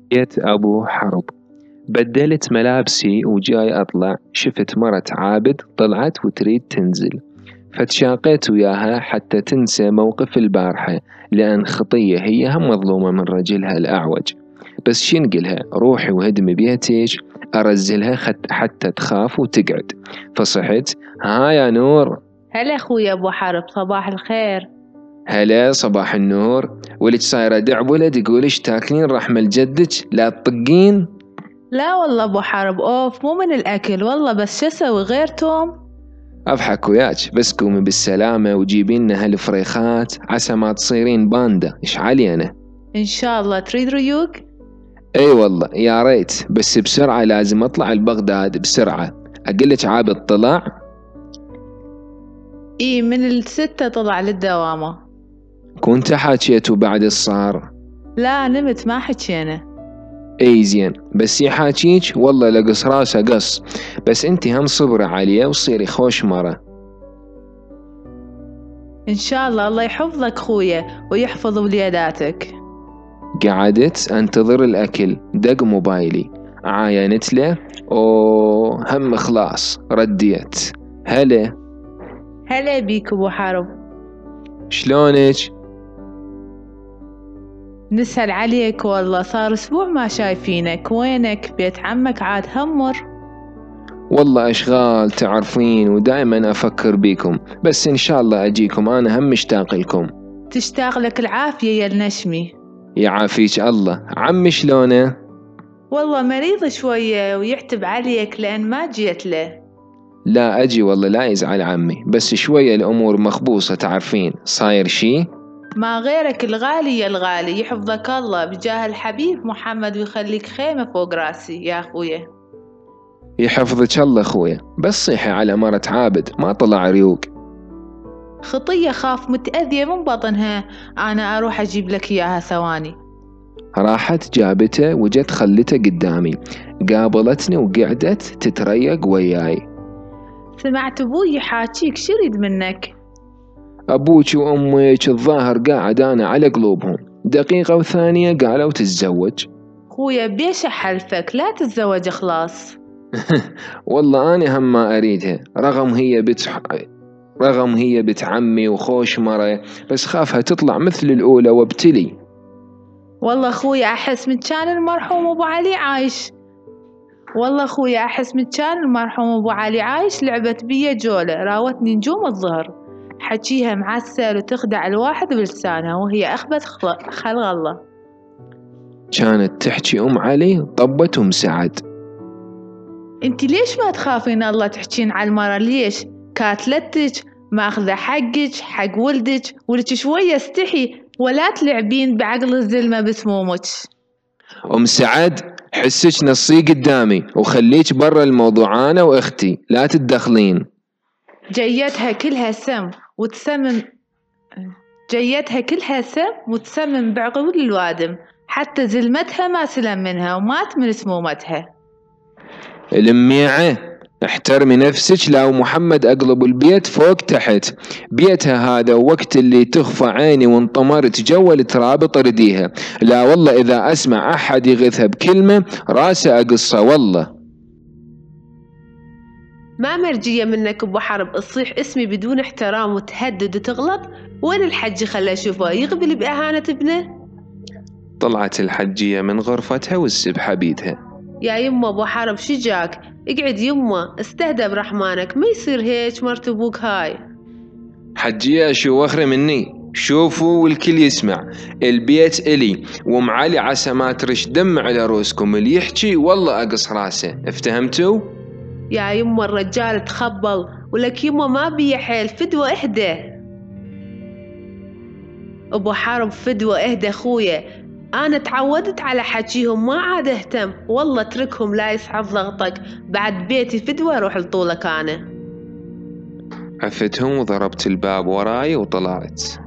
جيت أبو حرب، بدلت ملابسي وجاي أطلع، شفت مرة عابد طلعت وتريد تنزل، فتشاقيت وياها حتى تنسى موقف البارحة، لأن خطية هي هم مظلومة من رجلها الأعوج. بس شنقلها روحي وهدمي بيتك، أرزلها حتى تخاف وتقعد. فصحت، ها يا نور. هلا اخوي ابو حرب، صباح الخير. هلا صباح النور. ولك صايرة دعبلة تقوليش تاكلين رحم الجدك لا تطقين؟ لا والله ابو حرب، اوف مو من الاكل والله، بس شو اسوي غير توم. أضحك وياك، بس قومي بالسلامة وجيبين لنا هالفريخات عسى ما تصيرين باندا. إيش علي أنا؟ ان شاء الله. تريد ريوق؟ اي والله يا ريت، بس بسرعة لازم اطلع لبغداد بسرعة. اقلك عابد طلع؟ اي من 6 طلع للدوامة. كنت حاكيتوا بعد الصار؟ لا نمت ما حكينا. اي زين، بس يحاكيك والله لقص راسه قص. بس انتي هم صبري عليه وصيري خوش مرة. ان شاء الله. الله يحفظك خويا ويحفظ وليداتك. قعدت انتظر الاكل، دق موبايلي، عاينت له، اوه هم خلاص رديت. هلا. هلا بيك ابو حرب. شلونك؟ نسأل عليك والله، صار اسبوع ما شايفينك، وينك؟ بيت عمك عاد همر. والله أشغال تعرفين، ودائما أفكر بيكم، بس إن شاء الله أجيكم، أنا هم مشتاق لكم. تشتاق لك العافية يا النشمي. يعافيك الله. عمي شلونه؟ والله مريض شوية ويعتب عليك لأن ما جيت له. لا أجي والله، لا يزعل عمي، بس شوية الأمور مخبوصة تعرفين، صاير شي؟ ما غيرك الغالي يا الغالي، يحفظك الله بجاه الحبيب محمد ويخليك خيمة فوق راسي يا أخويا. يحفظك الله خويا، بس صيحي على مرة عابد ما طلع ريوق. خطية خاف متأذية من بطنها، أنا أروح أجيب لك إياها ثواني. راحت جابته وجت خلته قدامي، قابلتني وقعدت تتريق وياي. سمعت أبوي يحاكيك، شريد منك؟ أبوك وأمك الظاهر قاعد أنا على قلوبهم، دقيقة وثانية قالوا تتزوج. خويا بيش أحلفك لا تتزوج خلاص. والله أنا هم ما أريدها، رغم هي بنت عمي وخوش مرة، بس خافها تطلع مثل الأولى وابتلي. والله خويا أحس من كان المرحوم أبو علي عايش. والله خويا أحس من كان المرحوم أبو علي عايش لعبت بيا جولة، راوتني نجوم الظهر، حكيها معسل وتخدع الواحد بلسانها وهي أخبث خلق الله. كانت تحكي أم علي طبت ومسعد. انتي ليش ما تخافين الله تحكين على المرة؟ ليش كاتلتك ماخذة حقك حق ولدك شوية استحي، ولا تلعبين بعقل الزلمة بسمومك. أم سعد حسك نصي قدامي وخليك برا الموضوع، أنا وأختي لا تتدخلين. جيتها كلها سم وتسمم، جيتها كلها سم وتسمم بعقول الوادم، حتى زلمتها ما سلم منها ومات من سمومتها. الميعة احترمي نفسك، لا ومحمد اقلب البيت فوق تحت، بيتها هذا، وقت اللي تخفى عيني وانطمرت جو التراب طرديها، لا والله اذا اسمع احد يغثها بكلمة راسه اقصه والله. ما مرجية منك ابو حرب تصيح اسمي بدون احترام وتهدد وتغلط. وين الحج؟ خلى اشوفه يقبل باهانة ابنه. طلعت الحجية من غرفتها والسبحة بيدها. يا يمه ابو حرب شجاك؟ اقعد يمه، استهدى برحمانك، ما يصير هيك مرت ابوك هاي. حجية شو وخري مني، شوفوا والكل يسمع، البيت الي ومعلي عسى ما ترش دم على روسكم، اللي يحكي والله اقص راسه، افتهمتوا؟ يا يمه الرجال تخبل، ولك يمه ما بي حيل، فدوة اهدى ابو حرب، فدوة اهدى خويا. انا تعودت على حكيهم ما عاد اهتم، والله اتركهم لا يصعب ضغطك، بعد بيتي فدوة اروح لطولك انا. عفتهم وضربت الباب وراي وطلعت.